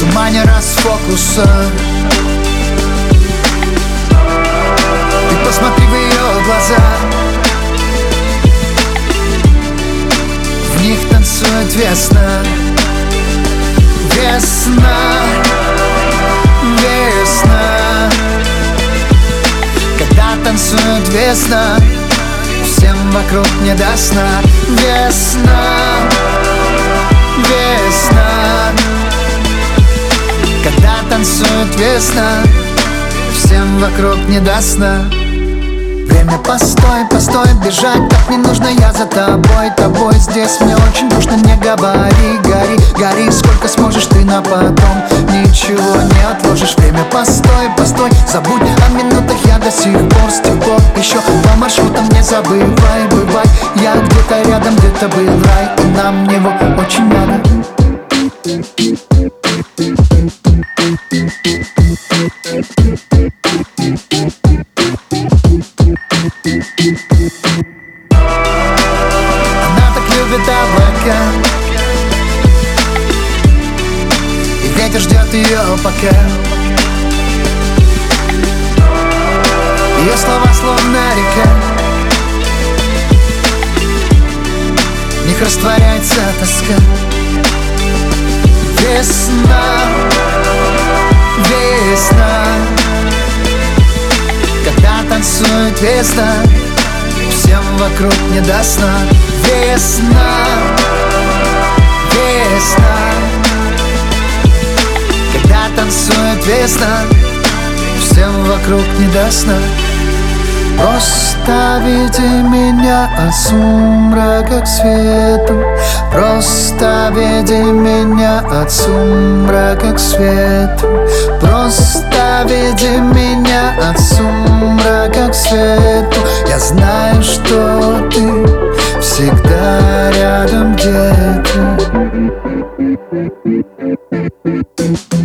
тумане расфокуса. Ты посмотри в ее глаза, в них танцует весна. Весна, весна. Когда танцует весна, всем вокруг не до сна. Весна, весна. Когда танцует весна, всем вокруг не до сна. Время, постой, постой, бежать так не нужно. Я за тобой, тобой здесь мне очень душно. Не говори, гори, гори, сколько сможешь ты на потом. Ничего не отложишь. Время, постой, постой, забудь о минутах. Я до сих пор с тех пор еще по маршрутам не забывай, бывай. Я где-то рядом, где-то был рай, и нам него очень надо. Она так любит облака, и ветер ждет ее пока. Ее слова словно река, в них растворяется тоска. Весна, весна. Когда танцует весна, всем вокруг не до сна. Весна, весна. Когда танцует весна, всем вокруг не до сна. Просто веди меня от сумрака к свету. Просто веди меня от сумрака к свету. Просто веди меня от сумрака к свету. Я знаю, что ты всегда рядом где-то.